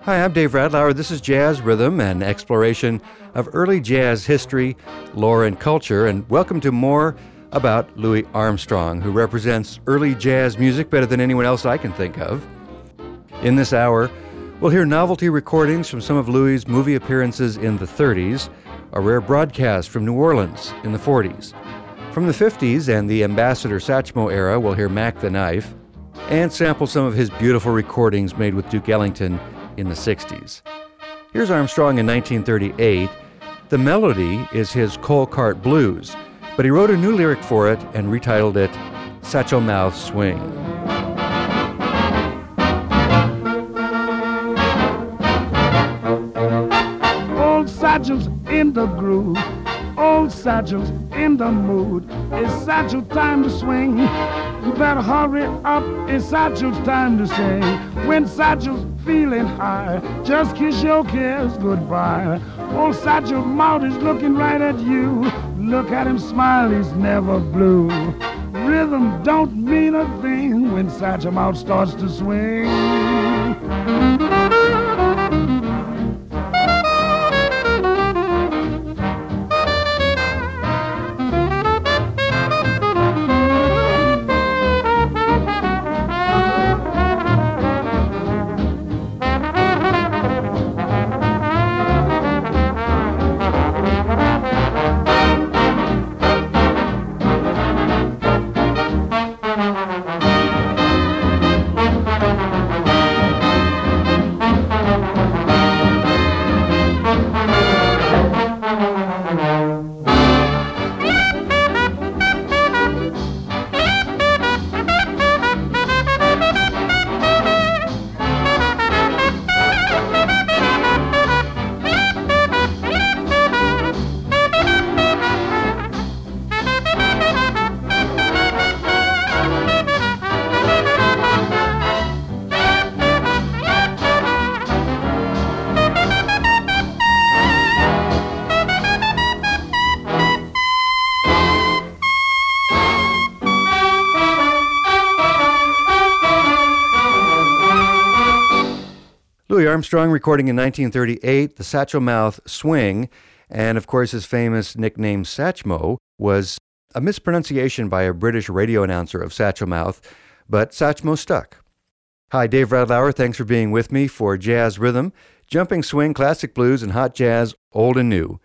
Hi, I'm Dave Radlauer. This is Jazz Rhythm, an exploration of early jazz history, lore, and culture. And welcome to more about Louis Armstrong, who represents early jazz music better than anyone else I can think of. In this hour, we'll hear novelty recordings from some of Louis' movie appearances in the 30s, a rare broadcast from New Orleans in the 40s. From the 50s and the Ambassador Satchmo era, we'll hear Mac the Knife, and sample some of his beautiful recordings made with Duke Ellington in the 60s. Here's Armstrong in 1938. The melody is his Coal Cart Blues, but he wrote a new lyric for it and retitled it Satchel Mouth Swing. Old Satchel's in the groove, old Satchel's in the mood. It's Satchel time to swing. You better hurry up, it's Satchel's time to sing. When Satchel's feeling high, just kiss your cares goodbye. Old Satchel's mouth is looking right at you. Look at him smile, he's never blue. Rhythm don't mean a thing when Satchel mouth starts to swing. Louis Armstrong recording in 1938, the Satchel Mouth Swing, and of course his famous nickname Satchmo was a mispronunciation by a British radio announcer of Satchel Mouth, but Satchmo stuck. Hi, Dave Radlauer, thanks for being with me for Jazz Rhythm, jumping swing, classic blues, and hot jazz, old and new.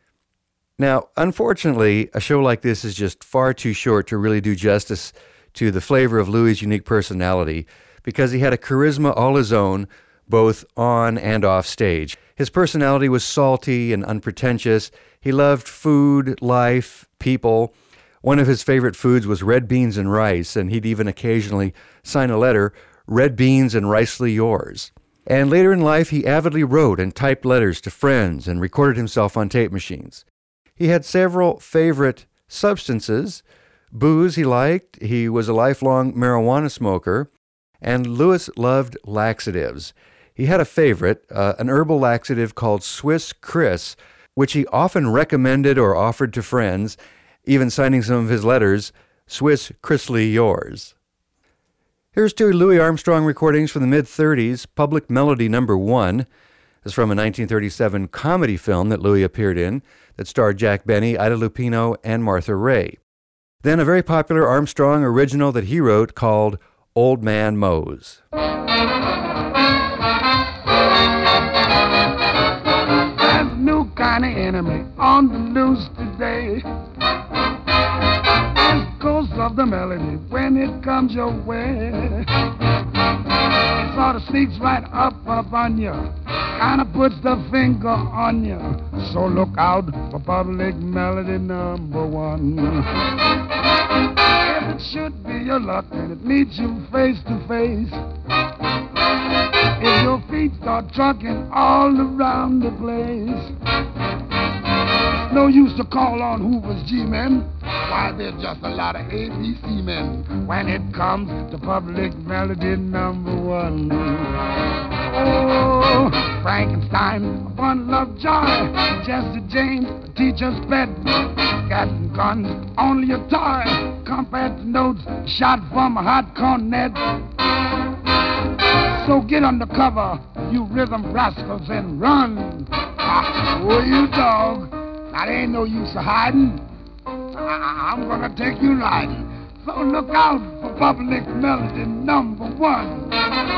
Now, unfortunately, a show like this is just far too short to really do justice to the flavor of Louis' unique personality, because he had a charisma all his own, both on and off stage. His personality was salty and unpretentious. He loved food, life, people. One of his favorite foods was red beans and rice, and he'd even occasionally sign a letter, "Red beans and ricely yours." And later in life, he avidly wrote and typed letters to friends and recorded himself on tape machines. He had several favorite substances. Booze he liked. He was a lifelong marijuana smoker. And Louis loved laxatives. He had a favorite, an herbal laxative called Swiss Chris, which he often recommended or offered to friends, even signing some of his letters, Swiss Chrisley yours. Here's two Louis Armstrong recordings from the mid-30s. Public Melody No. 1 is from a 1937 comedy film that Louis appeared in that starred Jack Benny, Ida Lupino, and Martha Raye. Then a very popular Armstrong original that he wrote called Old Man Mose. There's a new kind of enemy on the loose today. There's the ghost of the melody when it comes your way. It sort of sneaks right up on you, kind of puts the finger on you. So look out for Public Melody No. 1. If it should be your luck and it meets you face to face, if your feet start trucking all around the place, no use to call on Hoover's G-men. Why, they're just a lot of ABC men when it comes to Public Melody No. 1. Oh, Frankenstein, a bundle of joy, Jesse James, a teacher's pet, cats and guns, only a toy, compared to notes shot from a hot cornet. So get under cover, you rhythm rascals, and run. Oh, you dog. Now, there ain't no use of hiding. I'm gonna take you riding. So look out for Public Melody #1.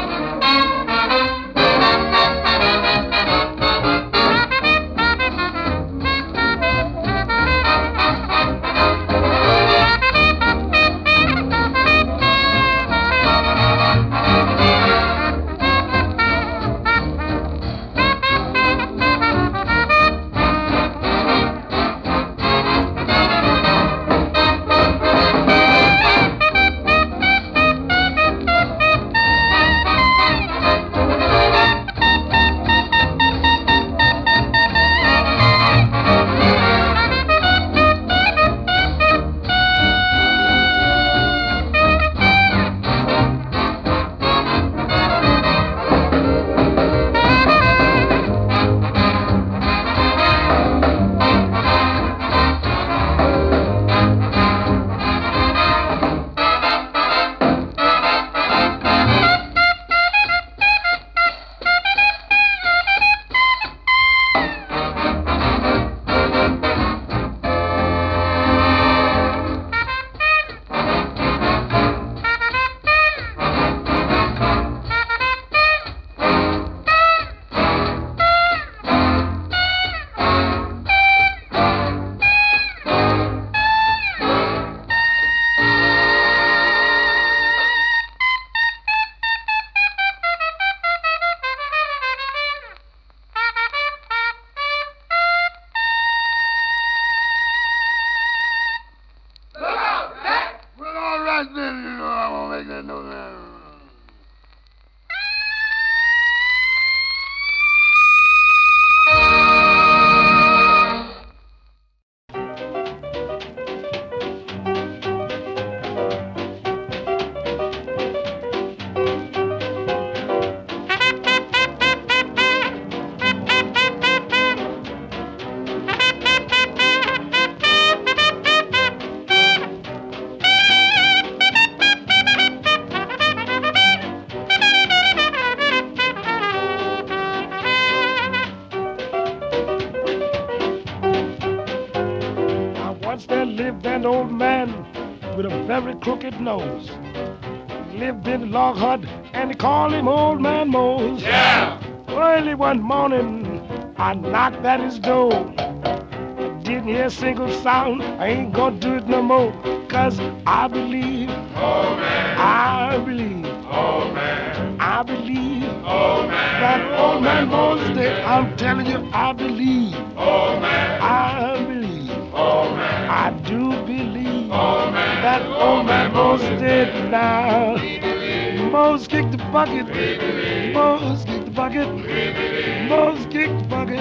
An old man with a very crooked nose. He lived in a log hut and they called him Old Man Mose. Yeah! Early one morning, I knocked at his door. I didn't hear a single sound. I ain't gonna do it no more. 'Cause I believe, oh man, I believe, oh man, I believe, oh man, that Old Man Mose is dead. I'm telling you, I believe, oh man, I believe, oh man, I do believe, oh man, that Old Man Mose is dead now. Mose kicked the bucket, Mose kicked the bucket, Mose kicked the bucket,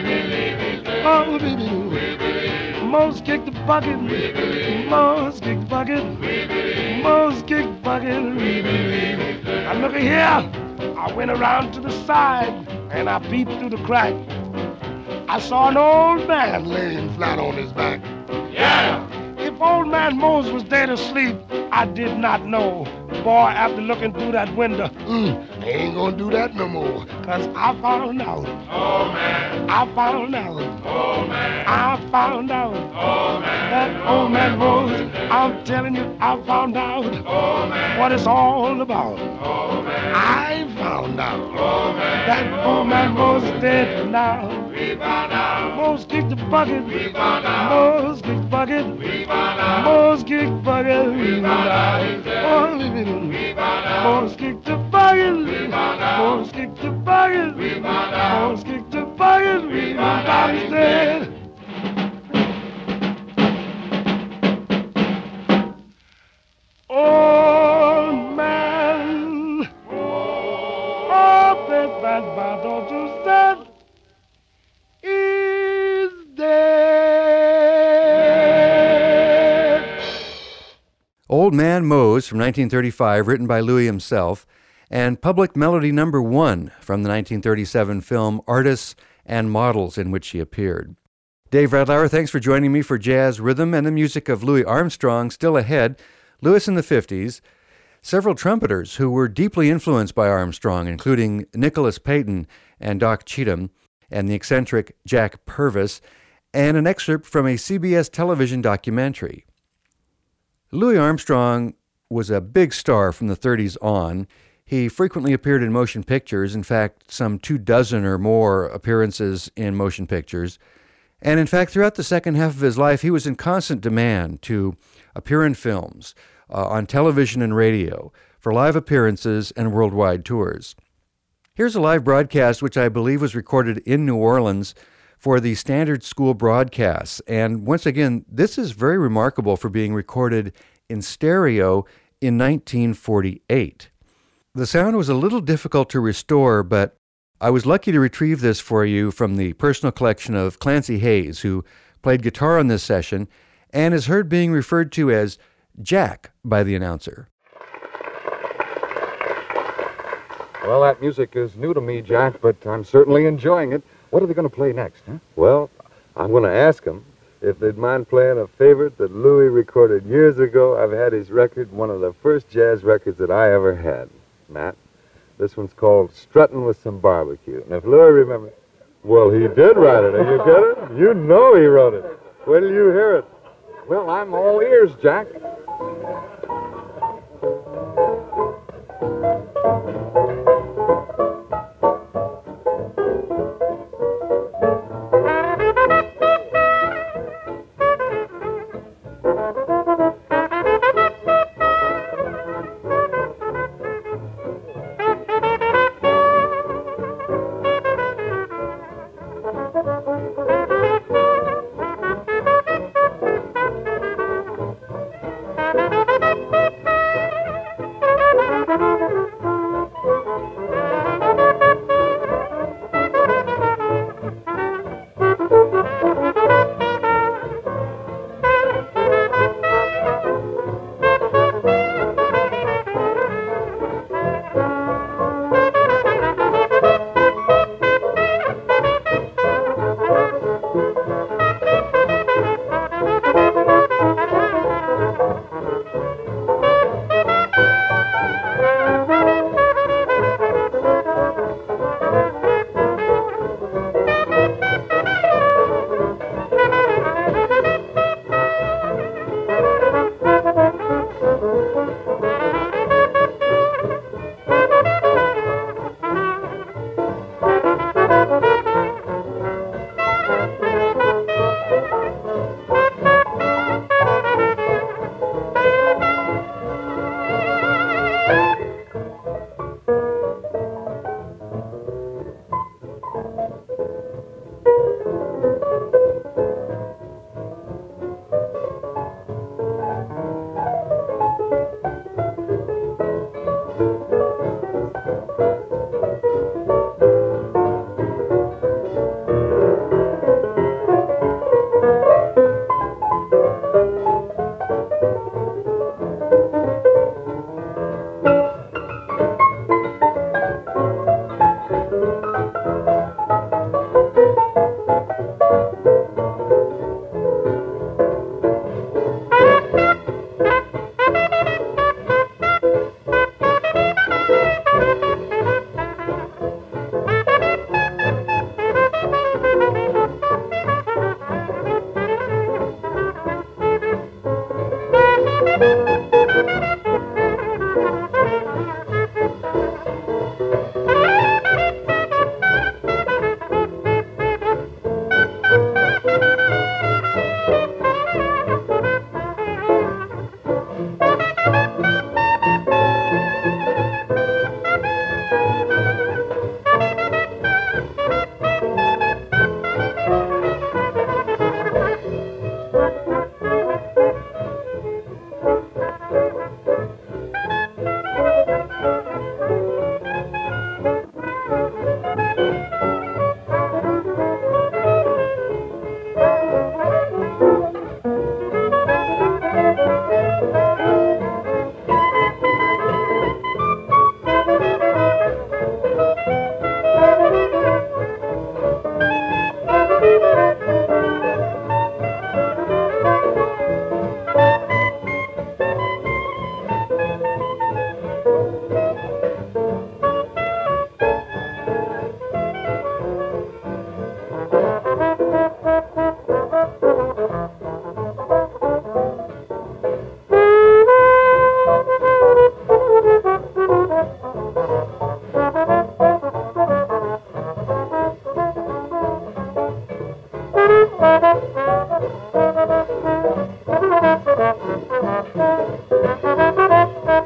oh baby, Mose kicked the bucket, Mose kicked the bucket, Mose kicked the bucket. Now look at here, I went around to the side and I peeped through the crack. I saw an old man laying flat on his back. yeah! If Old Man Mose was dead asleep, I did not know. Boy, after looking through that window, I ain't gonna do that no more. 'Cause I found out. Oh man, I found out. oh man, I found out. oh man, That Old Man Mose, I'm telling you, I found out oh man, what it's all about. oh man, I found out oh man, that Old Man Mose is dead now. we found out, Mose kicked the bucket. we found out, Mose kicked the bucket. we found out, Mose kicked the bucket. we found out he's dead, Oh, baby. we found out, Mose kicked the bucket. found out. Mose kicked the bucket. we found out, Mose kicked the bucket. We found out He's he's dead. Old man, oh, bad, don't you stand, is dead. Old Man Mose from 1935, written by Louis himself, and Public Melody #1 from the 1937 film Artists and Models, in which he appeared. Dave Radlauer, thanks for joining me for Jazz Rhythm and the music of Louis Armstrong. Still ahead, Louis in the 50s. several trumpeters who were deeply influenced by Armstrong, including Nicholas Payton and Doc Cheatham, and the eccentric Jack Purvis, and an excerpt from a CBS television documentary. Louis Armstrong was a big star from the 30s on. He frequently appeared in motion pictures, in fact, some 24 or more appearances in motion pictures. And in fact, throughout the second half of his life, he was in constant demand to appear in films, on television and radio, for live appearances and worldwide tours. Here's a live broadcast which I believe was recorded in New Orleans for the Standard School broadcasts. And once again, this is very remarkable for being recorded in stereo in 1948. The sound was a little difficult to restore, but I was lucky to retrieve this for you from the personal collection of Clancy Hayes, who played guitar on this session and is heard being referred to as Jack by the announcer. Well, that music is new to me, Jack, but I'm certainly enjoying it. What are they going to play next, huh? Well, I'm going to ask them if they'd mind playing a favorite that Louis recorded years ago. I've had his record, one of the first jazz records that I ever had, Matt. This one's called Strutting with Some Barbecue. And if Louis remembers... Well, he did write it. Are you kidding? You know he wrote it. Wait till you hear it. Well, I'm all ears, Jack.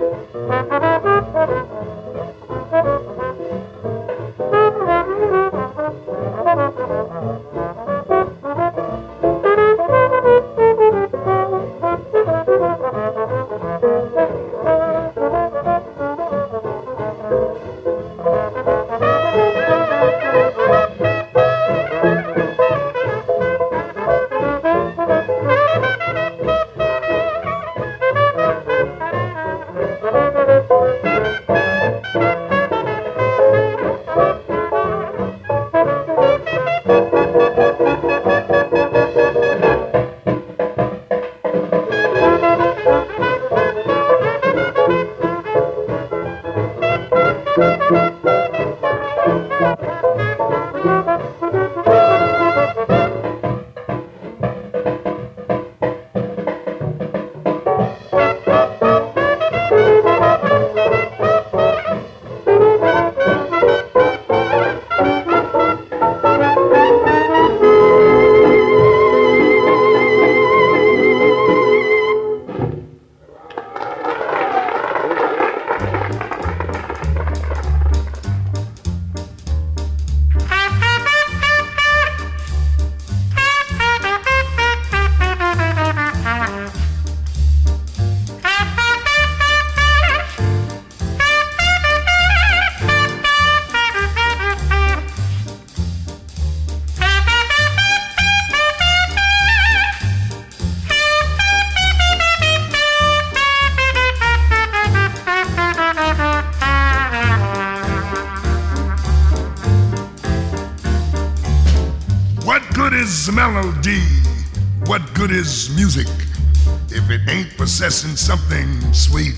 Melody, what good is music if it ain't possessing something sweet?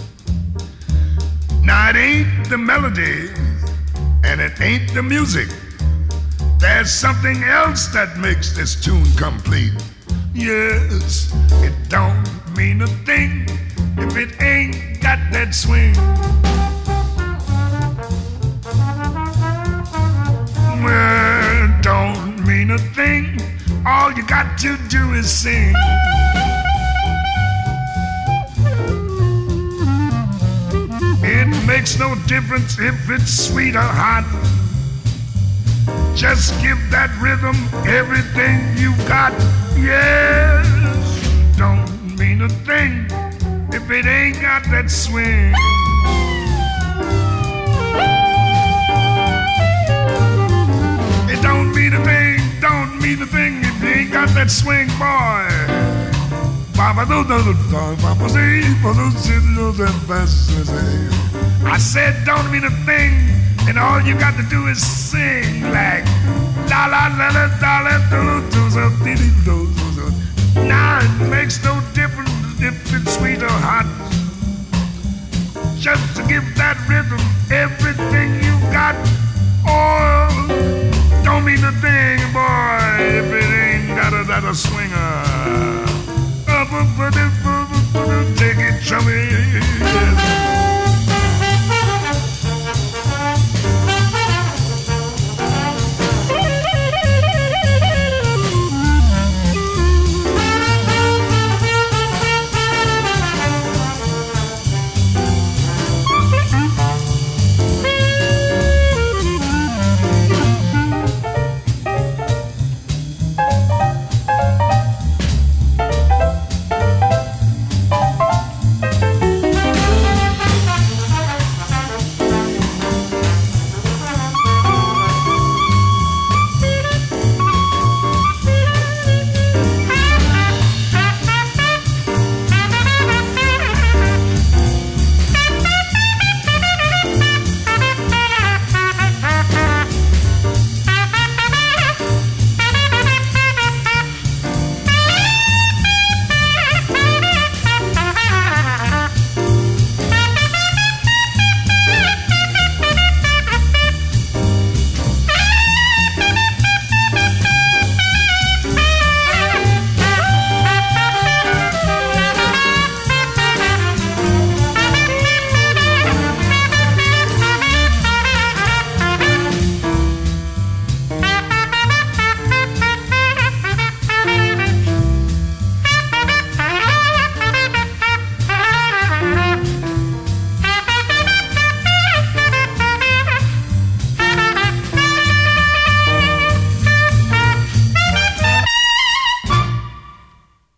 Now it ain't the melody and it ain't the music. There's something else that makes this tune complete. Yes, it don't mean a thing if it ain't got that swing. Well, don't mean a thing. All you got to do is sing. It makes no difference if it's sweet or hot. Just give that rhythm everything you got. Yes, don't mean a thing if it ain't got that swing. It don't mean a thing, don't mean a thing if you ain't got that swing, boy. I said don't mean a thing, and all you got to do is sing like la la la la la la do. Now it makes no difference if it's sweet or hot. Just to give that rhythm everything you got. Oh, don't mean a thing, boy, if it ain't got a swinger. Take it, chummy.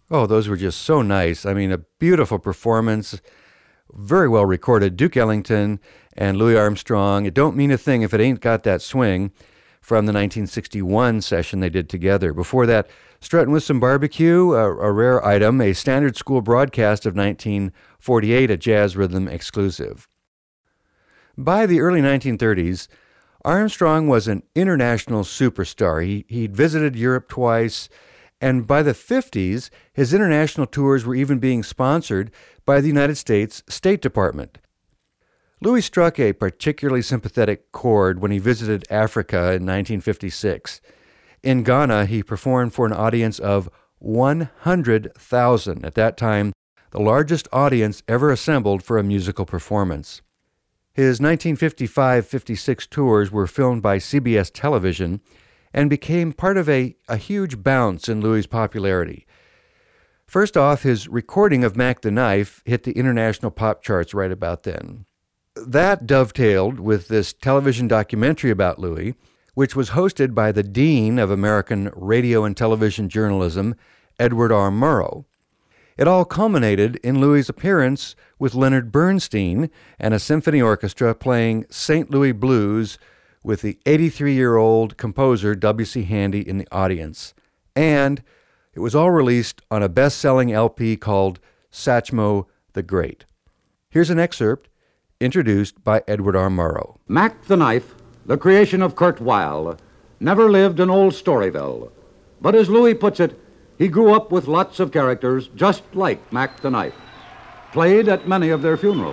Oh, those were just so nice. I mean, a beautiful performance, very well recorded. Duke Ellington and Louis Armstrong. It don't mean a thing if it ain't got that swing, from the 1961 session they did together. Before that, Struttin' with Some Barbecue, a rare item, a standard school broadcast of 1948, a Jazz Rhythm exclusive. By the early 1930s, Armstrong was an international superstar. He'd visited Europe twice, and by the 50s, his international tours were even being sponsored by the United States State Department. Louis struck a particularly sympathetic chord when he visited Africa in 1956. In Ghana, he performed for an audience of 100,000, at that time the largest audience ever assembled for a musical performance. His 1955-56 tours were filmed by CBS Television and became part of a huge bounce in Louis' popularity. First off, his recording of Mac the Knife hit the international pop charts right about then. That dovetailed with this television documentary about Louis, which was hosted by the Dean of American Radio and Television Journalism, Edward R. Murrow. It all culminated in Louis' appearance with Leonard Bernstein and a symphony orchestra playing St. Louis Blues with the 83-year-old composer W.C. Handy in the audience. And it was all released on a best-selling LP called Satchmo the Great. Here's an excerpt introduced by Edward R. Murrow. Mac the Knife, the creation of Kurt Weill, never lived in old Storyville. But as Louis puts it, he grew up with lots of characters just like Mac the Knife, played at many of their funerals.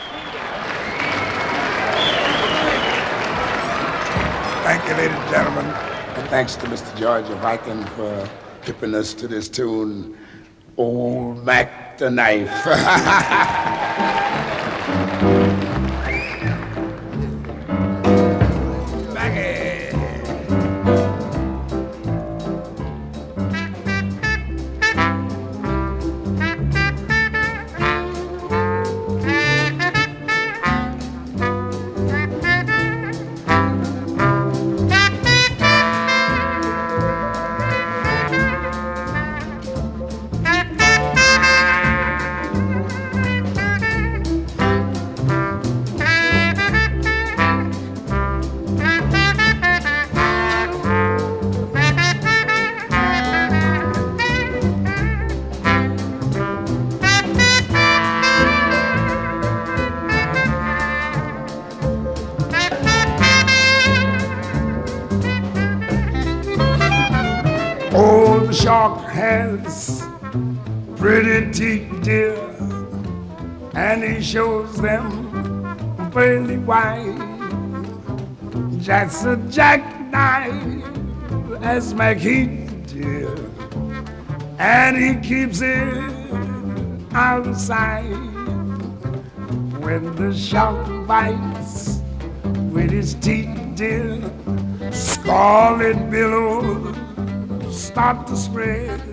Thank you, ladies and gentlemen, and thanks to Mr. George Viking for hipping us to this tune, Old Mac the Knife. Old shark has pretty teeth, dear, and he shows them pearly white. Jack's a jackknife as McHeath, dear, and he keeps it out of sight. When the shark bites with his teeth, dear, scarlet billows start to spread.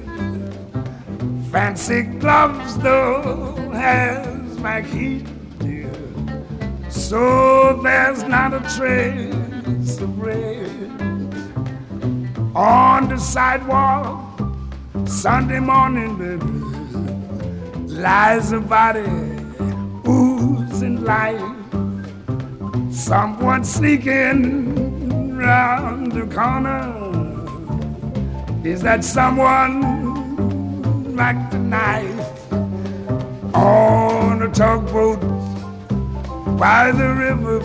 Fancy gloves, though, has McHeath, dear, so there's not a trace of red. On the sidewalk, Sunday morning, baby, lies a body oozing life. Someone sneaking round the corner. Is that someone like the knife on a tugboat by the river?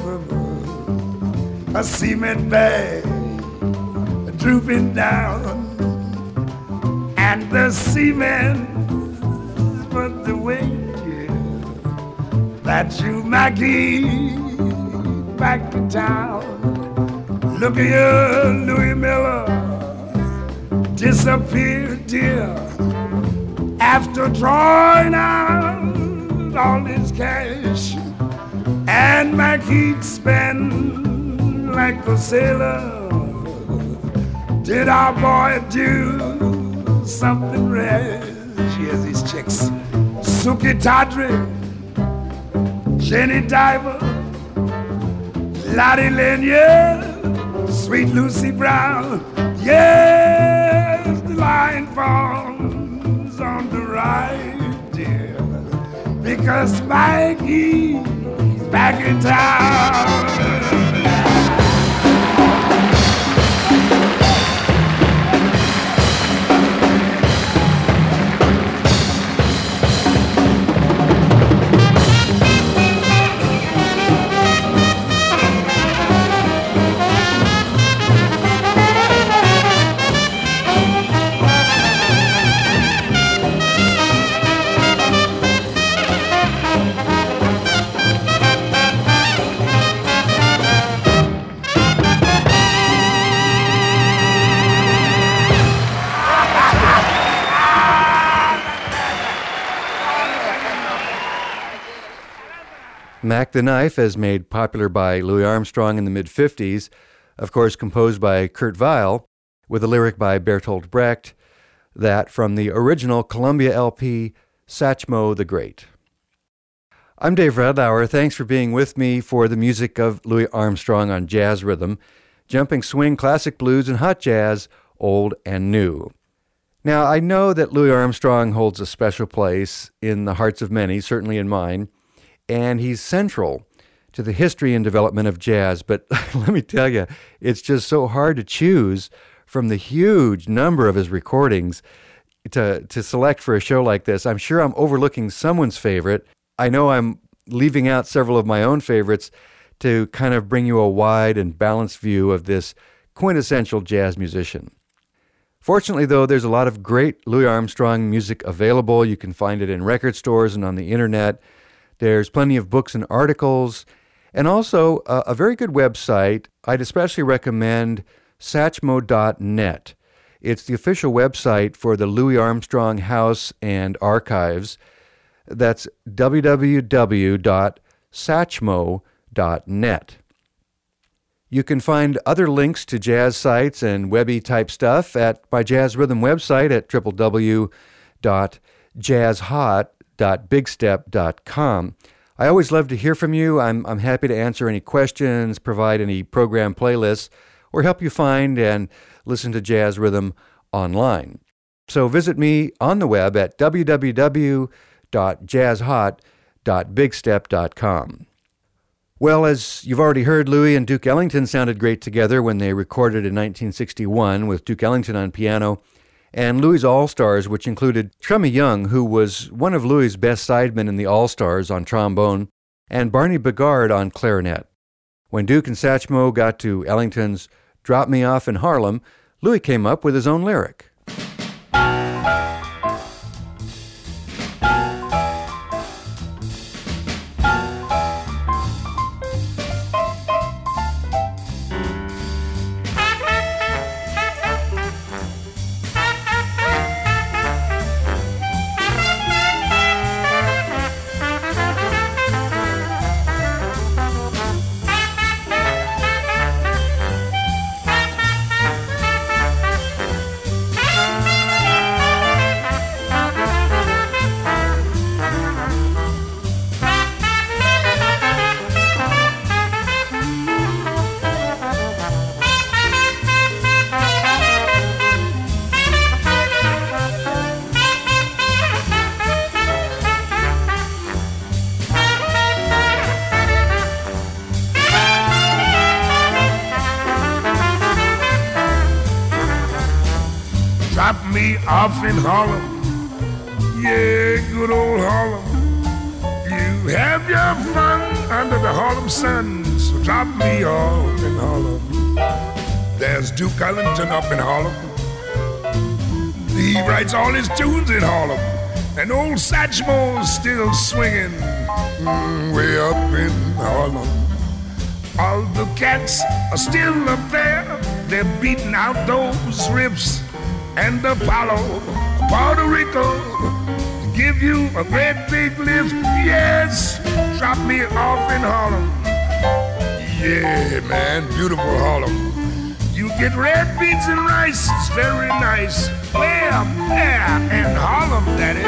A cement bag drooping down, and the cement but the weight, yeah, that you Maggie back to town. Look at you, Louis Miller, disappeared, dear, after drawing out all his cash. And McHeath spent like a sailor. Did our boy do something rash? Here's these chicks: Suki Tawdry, Jenny Diver, Lottie Lanier, Sweet Lucy Brown. Yes, the line falls on on the ride, dear, because Mikey's back in town. Mac the Knife, as made popular by Louis Armstrong in the mid-50s, of course composed by Kurt Weill, with a lyric by Bertolt Brecht, that from the original Columbia LP, Satchmo the Great. I'm Dave Redlauer. Thanks for being with me for the music of Louis Armstrong on Jazz Rhythm, jumping swing, classic blues, and hot jazz, old and new. Now, I know that Louis Armstrong holds a special place in the hearts of many, certainly in mine, and he's central to the history and development of jazz. But let me tell you, it's just so hard to choose from the huge number of his recordings to select for a show like this. I'm sure I'm overlooking someone's favorite. I know I'm leaving out several of my own favorites to kind of bring you a wide and balanced view of this quintessential jazz musician. Fortunately, though, there's a lot of great Louis Armstrong music available. You can find it in record stores and on the internet. There's plenty of books and articles, and also a very good website. I'd especially recommend Satchmo.net. It's the official website for the Louis Armstrong House and Archives. That's www.satchmo.net. You can find other links to jazz sites and webby type stuff at my Jazz Rhythm website at www.jazzhot.bigstep.com. I always love to hear from you. I'm happy to answer any questions, provide any program playlists, or help you find and listen to Jazz Rhythm online. So visit me on the web at www.jazzhot.bigstep.com. Well, as you've already heard, Louis and Duke Ellington sounded great together when they recorded in 1961 with Duke Ellington on piano, and Louis' All-Stars, which included Trummy Young, who was one of Louis' best sidemen in the All-Stars on trombone, and Barney Bigard on clarinet. When Duke and Satchmo got to Ellington's Drop Me Off in Harlem, Louis came up with his own lyric. Off in Harlem, yeah, good old Harlem. You have your fun under the Harlem sun, so drop me off in Harlem. There's Duke Ellington up in Harlem. He writes all his tunes in Harlem, and old Satchmo's still swinging way up in Harlem. All the cats are still up there, they're beating out those riffs. And Apollo, Puerto Rico, give you a great big lift. Yes, drop me off in Harlem. Yeah, man, beautiful Harlem. You get red beans and rice, it's very nice. Way up there in Harlem, daddy.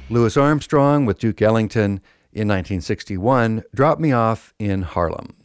Louis Armstrong with Duke Ellington in 1961, Drop Me Off in Harlem.